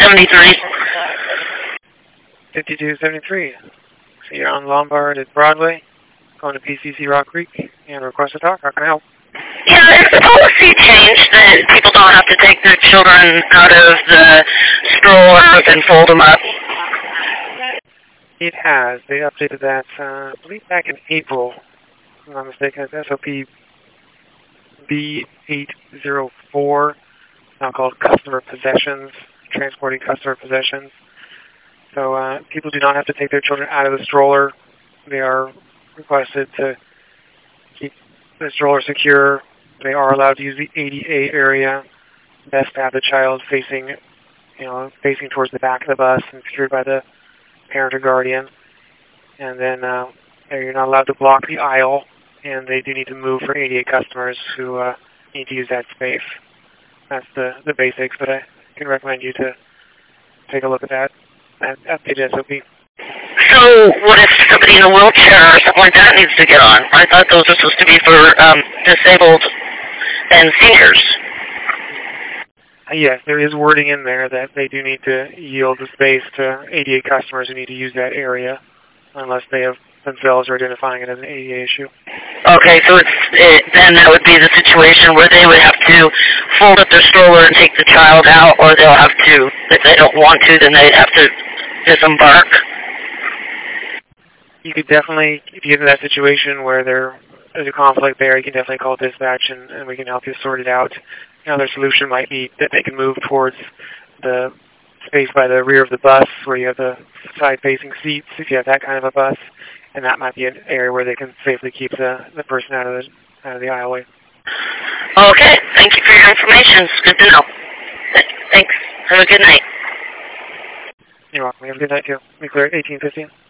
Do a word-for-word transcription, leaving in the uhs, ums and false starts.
seventy-three. fifty-two seventy-three. So you're on Lombard at Broadway, going to P C C Rock Creek, and request to talk. How can I help? Yeah, is the policy changed that people don't have to take their children out of the stroller and fold them up? It has. They updated that, uh, I believe, back in April. If I'm not mistaken. It's S O P B eight oh four, now called Customer Possessions, Transporting Customer Possessions. So uh, people do not have to take their children out of the stroller. They are requested to keep the stroller secure. They are allowed to use the A D A area. Best to have the child facing, you know, facing towards the back of the bus and secured by the parent or guardian. And then uh, you're not allowed to block the aisle, and they do need to move for A D A customers who uh, need to use that space. That's the, the basics, but I can recommend you to take a look at that, that updated S O P. So what if somebody in a wheelchair or something like that needs to get on? I thought those are supposed to be for um, disabled and seniors. Yes, there is wording in there that they do need to yield the space to A D A customers who need to use that area, unless they have themselves are identifying it as an A D A issue. Okay, so it's it, then that would be the situation where they would have to fold up their stroller and take the child out, or they'll have to, if they don't want to, then they'd have to disembark. You could definitely, if you get in that situation where there is a conflict there, you can definitely call dispatch and, and we can help you sort it out. Another solution might be that they can move towards the space by the rear of the bus where you have the side-facing seats, if you have that kind of a bus, and that might be an area where they can safely keep the, the person out of the, out of the aisleway. Okay, thank you for your information. It's good to know. Thanks. Have a good night. You're welcome. Have a good night, too. Be clear at eighteen fifteen.